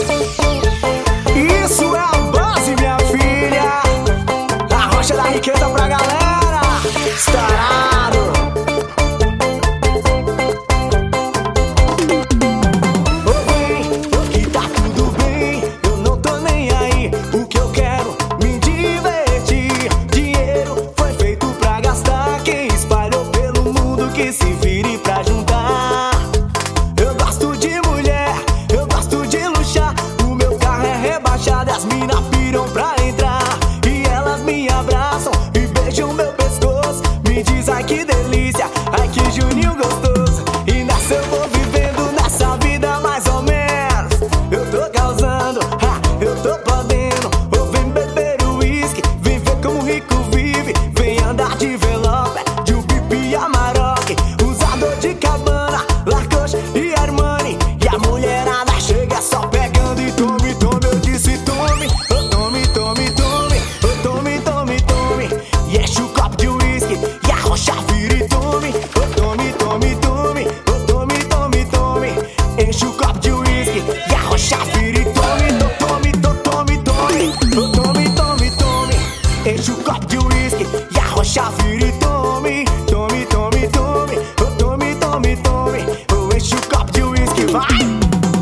Isso é a base, minha filha. A rocha da riqueza pra galera. Estourado. Ô bem, aqui tá tudo bem. Eu não tô nem aí. O que eu quero, me divertir. Dinheiro foi feito pra gastar. Quem espalhou pelo mundo que se vire pra juntar. Eu gosto de mulher, eu gosto de luxar. O meu carro é rebaixado, as mina piram pra entrar. E elas me abraçam e beijam meu pescoço. Me diz, ai que delícia, ai que Juninho gostoso. E nessa eu vou vivendo nessa vida mais ou menos. Eu tô causando, eu tô podendo. Ou vem beber uísque, vem ver como rico vive. Vem andar de Velope, de Ubip e Amarok. Usador de Cabana, Lacoste e Armani. E a mulherada chega só pegando e tome, tome. Eu disse tome, oh, tome, tome, tome. Oh, tome, tome, tome. E enche o copo de uísque e a rocha vira e tome. Oh, tome, tome, tome. Oh, tome, tome, tome. Enche o copo de uísque e a rocha vira e tome. Oh, tome, tome, tome. Oh, tome, tome, tome. Enche o copo de uísque e a rocha vira e tome. Tome, tome, tome. Oh, tome, tome, tome. Oh, enche o copo de uísque, vai!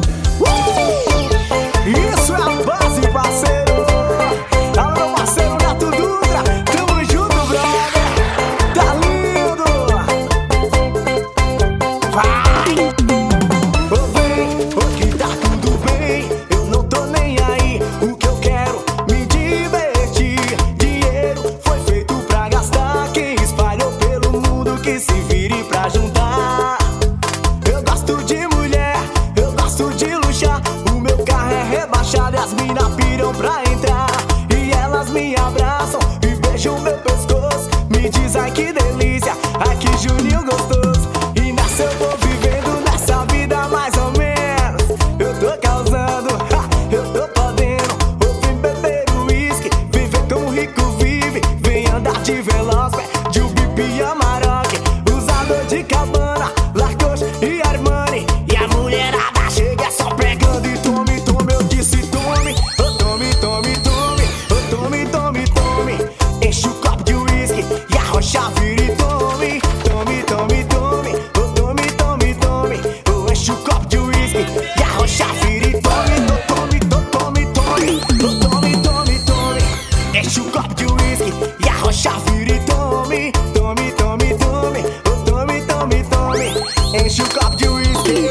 Isso é a base, parceiro. Alô, meu parceiro Neto Dutra. Tamo junto, brother. Tá lindo. Vai! Ô bem, aqui tá tudo bem. Eu não tô nem aí. O que eu quero, me divertir. Dinheiro foi feito pra gastar. Quem espalhou pelo mundo que se vire pra juntar. Eu gosto de mulher, eu gosto de luxar. O meu carro é rebaixado e as mina piram pra entrar. E elas me abraçam e beijam meu pescoço. Me diz, ai que delícia, ai que Juninho gostoso. E nessa eu vou vivendo nessa vida mais ou menos. Eu tô causando, eu tô podendo. Ou vem beber uísque, vem ver como rico vive. Vem andar de Veloce, de Ubip e Amarok. Usador de Cabana, Lacoste e Armani. E a mulherada chega só pegando e tome, tome. Eu disse tome, oh, tome, tome, tome. Oh, tome, tome, tome. Enche o copo de uísque e a rocha vira e tome. Tome, tome, tome. Oh, tome, tome, tome. Oh, enche o copo de uísque e a rocha vira e tome. Oh, tome, tome, tome. Oh, tome, tome, tome. Enche o copo de uísque e a rocha vira e tome. Tome, tome, tome. Oh, tome, tome, tome. Enche o copo de uísque.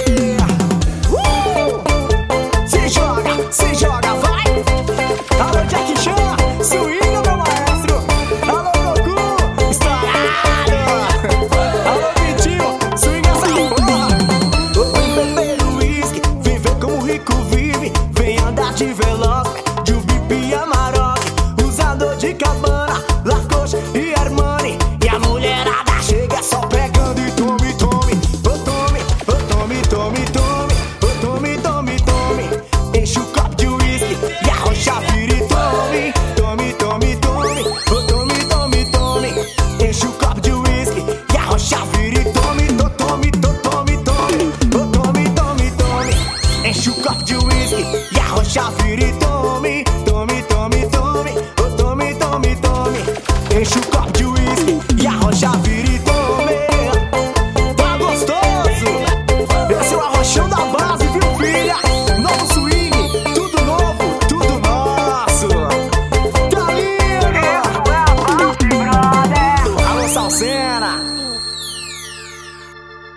Se joga, vai! Alô, Jack Chan, swinga, meu maestro! Alô, Goku, estourado! Alô, Vitinho, swinga essa porra! Vem beber uísque, vem ver como rico vive. Vem andar de Veloce, de Ubip e Amarok. Usador de Cabana, Lacoste e Armani. E a mulherada chega só pegando e tome, tome. Oh, tome, oh, tome, tome, tome. Oh, tome, tome, tome. Enche o copo de uísque e a rocha vira e tome. Tome, tome, tome. Oh, tome, tome, tome. Enche o copo de uísque e a rocha vira e tome. Tome, tome, tome. Oh, tome, tome, tome. Enche o copo de uísque e a rocha vira e tome. Tome, tome, tome. Oh, tome, tome, tome. Enche o copo de uísque e a rocha vira e tome. Tá gostoso? Esse é o arrochão da base, viu, filha? Novo swing, tudo novo, tudo nosso. Tá lindo! Isso é a base, brother. Alô, Salsena.